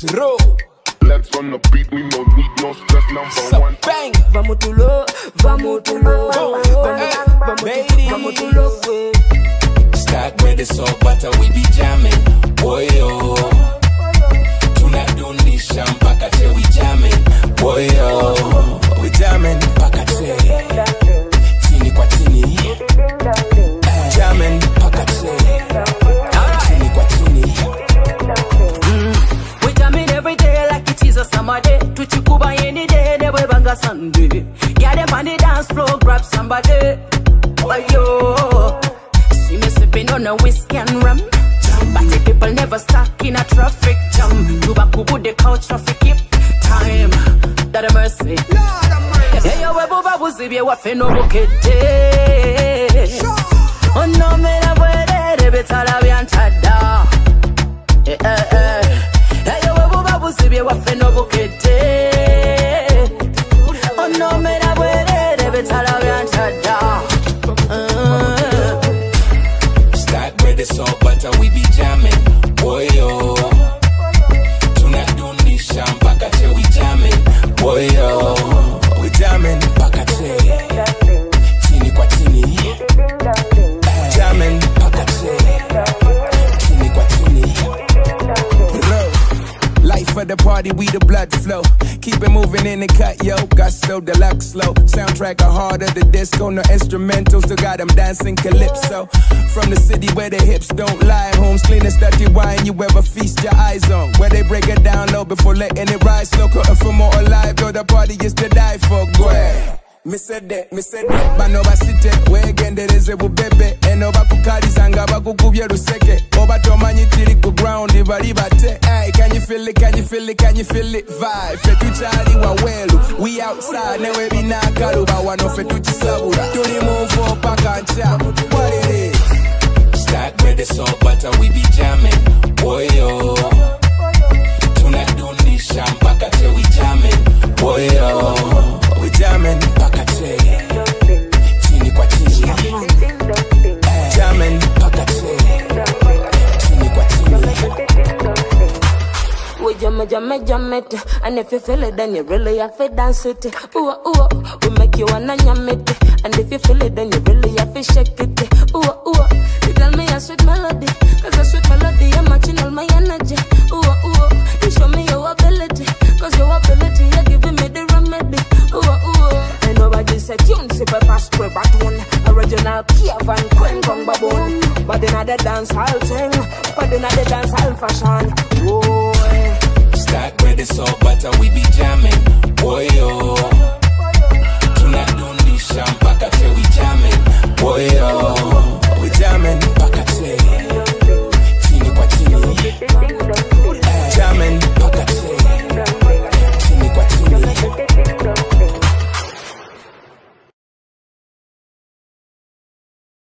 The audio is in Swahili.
Roll. Let's on the beat, we no need no stress, number one. Bang. Vamos to low, vamos to low, vamos to low. Start with the soul butter, we be jamming. Boy, oh. Tunadunisha mpaka che we jamming. Boy, oh. We jamming mpaka che. Chini kwa chini. Jamming mpaka che. Chini kwa chini. We jamming every day like it is a summer day. Tuchikuba any day, never banga Sunday. Yeah, them on the dance floor, grab somebody. Oh, yo. See me sipping on a whiskey and rum. But the people never stuck in a traffic jam. Tobacco put the couch traffic keep time. That a mercy. Yeah, yo, we buba buzibi wa feno bukete. Oh no, me la puede de betala bianchada. Yeah, yo, we buba buzibi wa feno bukete. Oh no, me la puede de betala bianchada. Start with the soul butter, we be jamming. Boy, oh. Tunadunisha mpaka che we jamming. Boy, oh. We jamming mpaka che. Chini kwa chini. Jamming mpaka che. Chini kwa chini. Life for the party, we the blood flow. Keep it moving in the cut, yo. Gusto, deluxe slow. Soundtrack a harder, the disco, no instrumentals. Still got them dancing calypso. From the city where the hips don't lie. Homes clean and dirty wine you ever feast your eyes on. Where they break it down low before letting it rise slow. Cutting for more alive, though the party is to die for. Go ahead. Me said that, bano basite, we gende rezebu bebe. Eno bakukali zanga bakukubye ruseke. Oba tomanyi tiri ku ground, ibali bate. Ay, can you feel it, can you feel it, can you feel it? Vibe, fetuchali wawelu. We outside, newe binakalu. Bawano fetuchisabura. Tuni move for pakancha. What it is? Start with the soul butter, we be jamming. Boy, oh. Tunadunisha mpaka che we jamming. Boy, oh. We jamming mpaka che. Chini kwa chini. Jamming mpaka che. Chini kwa chini. We jam it, and if you feel it, then you really have to dance it. Ooh, ooh, we make you wanna yam it, and if you feel it, then you really have to shake it. Ooh, ooh, you tell me a sweet melody, cause a sweet melody, I'm matching all my energy. Ooh, ooh, you show me your ability, cause your ability, you're giving me the remedy. Ooh, ooh, and nobody said tune, super fast, spray back one. Original Kiev and Queen Gong Baboon. But then I the dance hall thing, but then I the dance hall fashion.